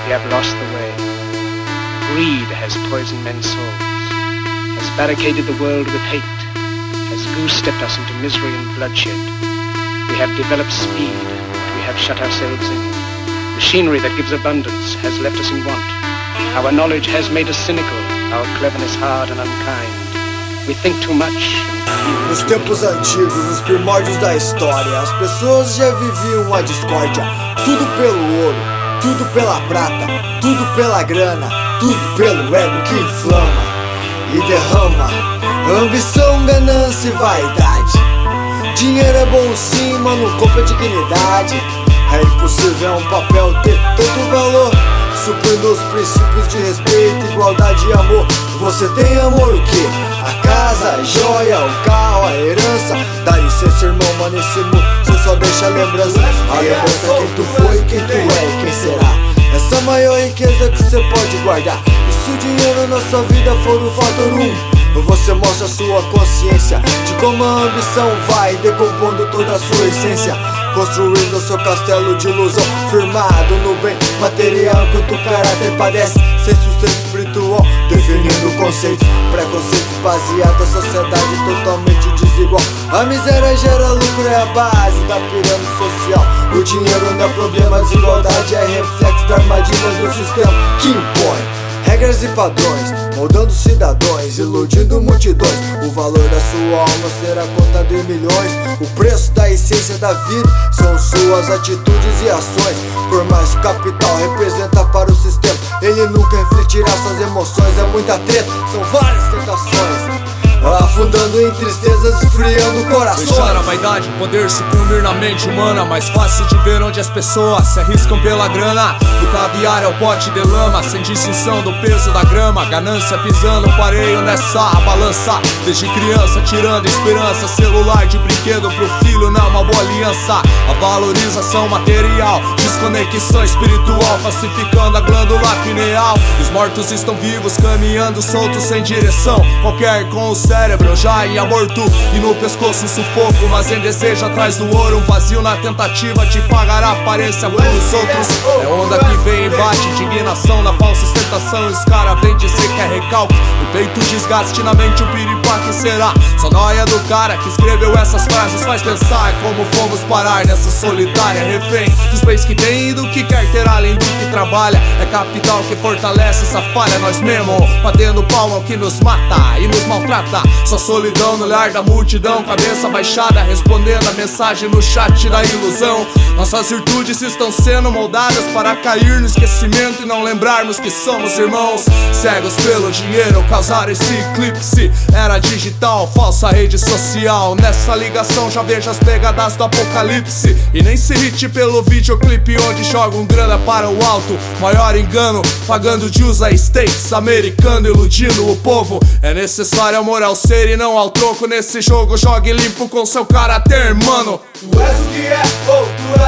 we have lost the way. Greed has poisoned men's souls, has barricaded the world with hate, has goose-stepped us into misery and bloodshed. We have developed speed, but we have shut ourselves in. Machinery that gives abundance has left us in want. Our knowledge has made us cynical, our cleverness hard and unkind. We think too much. Nos tempos antigos, nos primórdios da história, as pessoas já viviam a discórdia. Tudo pelo ouro, tudo pela prata, tudo pela grana, tudo pelo ego que inflama e derrama. Ambição, ganância e vaidade. Dinheiro é bom sim, mano, compra dignidade. É impossível, é um papel ter tanto valor, suprindo os princípios de respeito, igualdade e amor. Você tem amor o quê? A casa, a joia, o carro, a herança. Dá licença, irmão, mano, nesse mundo você só deixa lembrança. A lembrança é quem tu foi, quem tu é e quem será. Essa é a maior riqueza que você pode guardar. E se o dinheiro na sua vida for o fator 1, você mostra sua consciência de como a ambição vai decompondo toda a sua essência, construindo seu castelo de ilusão, firmado no bem material, enquanto o caráter padece sem sustento espiritual, definindo conceitos, preconceitos baseados na sociedade totalmente desigual. A miséria gera lucro, é a base da pirâmide social. O dinheiro não é problema, a desigualdade é reflexo da armadilha do sistema que impõe regras e padrões, moldando cidadãos, iludindo multidões. O valor da sua alma será contado em milhões. O preço da essência da vida são suas atitudes e ações. Por mais que o capital representa para o sistema, ele nunca refletirá suas emoções. É muita treta, são várias tentações, afundando em tristezas, esfriando corações. Deixar a vaidade, poder sucumbir na mente humana. Mais fácil de ver onde as pessoas se arriscam pela grana. Do caviar ao pote de lama, sem distinção do peso da grama. Ganância pisando o pareio nessa balança. Desde criança tirando esperança, celular de brinquedo pro filho não é uma boa aliança. A valorização material, desconexão espiritual, falsificando a glândula pineal. Os mortos estão vivos, caminhando soltos sem direção qualquer, com o cérebro já em aborto e no pescoço um sufoco, mas em desejo atrás do ouro. Um vazio na tentativa de pagar a aparência pelos outros. É onda que vem e bate, indignação na falsa ostentação. Os caras vêm dizer que é recalque, no peito desgaste, na mente o piripaque será. Só nóia do cara que escreveu essas frases faz pensar como fomos parar nessa solitária refém dos bens que tem e do que quer ter além do que trabalha. É capital que fortalece essa falha, nós mesmo batendo palma o que nos mata e nos maltrata. Só solidão no olhar da multidão, cabeça baixada respondendo a mensagem no chat da ilusão. Nossas virtudes estão sendo moldadas para cair no esquecimento e não lembrarmos que somos irmãos. Cegos pelo dinheiro, causar esse eclipse. Era digital, falsa rede social. Nessa ligação já vejo as pegadas do apocalipse. E nem se irrite pelo videoclipe onde jogam grana para o alto. Maior engano, pagando juros a States, americano iludindo o povo. É necessário amor ao ser e não ao troco. Nesse jogo jogue limpo com seu caráter, mano. Tu és o que é, ou tu